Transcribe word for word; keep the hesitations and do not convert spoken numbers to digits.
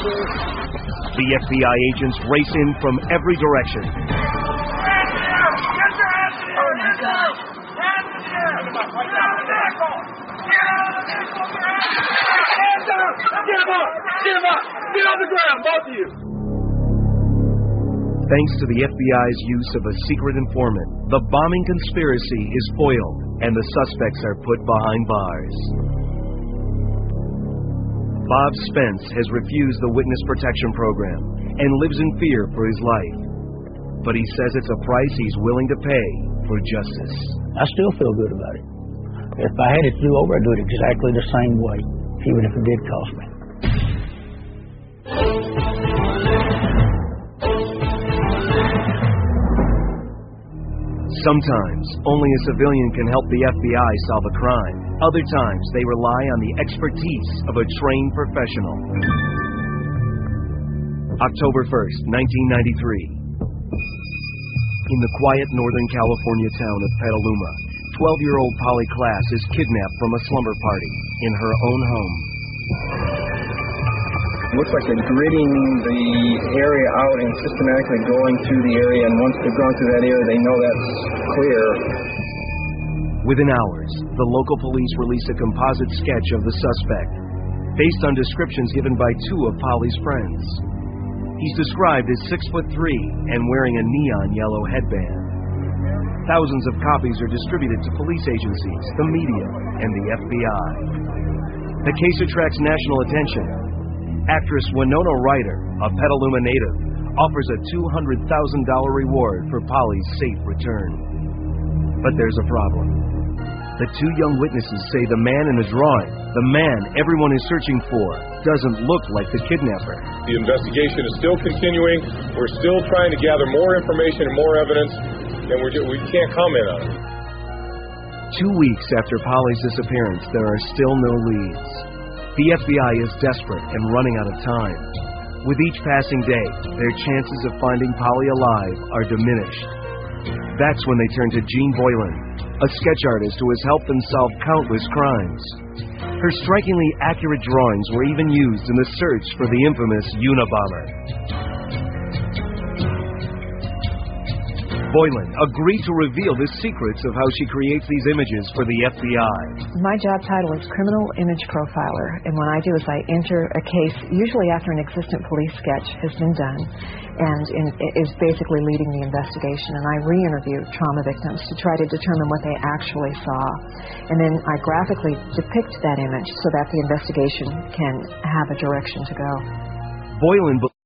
The F B I agents race in from every direction. Oh, my God. Get him up! Get him up! Get on the ground, both of you! Thanks to the F B I's use of a secret informant, the bombing conspiracy is foiled and the suspects are put behind bars. Bob Spence has refused the witness protection program and lives in fear for his life. But he says it's a price he's willing to pay for justice. I still feel good about it. If I had it to do over, I'd do it exactly the same way, even if it did cost me. Sometimes, only a civilian can help the F B I solve a crime. Other times, they rely on the expertise of a trained professional. October first, nineteen ninety-three. In the quiet Northern California town of Petaluma, twelve-year-old Polly Klaas is kidnapped from a slumber party in her own home. It looks like they're gridding the area out and systematically going through the area, and once they've gone through that area, they know that's clear. Within hours, the local police release a composite sketch of the suspect, based on descriptions given by two of Polly's friends. He's described as six foot three and wearing a neon yellow headband. Thousands of copies are distributed to police agencies, the media, and the F B I. The case attracts national attention. Actress Winona Ryder, a Petaluma native, offers a two hundred thousand dollars reward for Polly's safe return. But there's a problem. The two young witnesses say the man in the drawing, the man everyone is searching for, doesn't look like the kidnapper. The investigation is still continuing. We're still trying to gather more information and more evidence, and we're just, we can't comment on it. Two weeks after Polly's disappearance, there are still no leads. The F B I is desperate and running out of time. With each passing day, their chances of finding Polly alive are diminished. That's when they turn to Jean Boylan, a sketch artist who has helped them solve countless crimes. Her strikingly accurate drawings were even used in the search for the infamous Unabomber. Boylan agreed to reveal the secrets of how she creates these images for the F B I. My job title is Criminal Image Profiler, and what I do is I enter a case, usually after an existent police sketch has been done, and in, is basically leading the investigation, and I re-interview trauma victims to try to determine what they actually saw. And then I graphically depict that image so that the investigation can have a direction to go. Boylan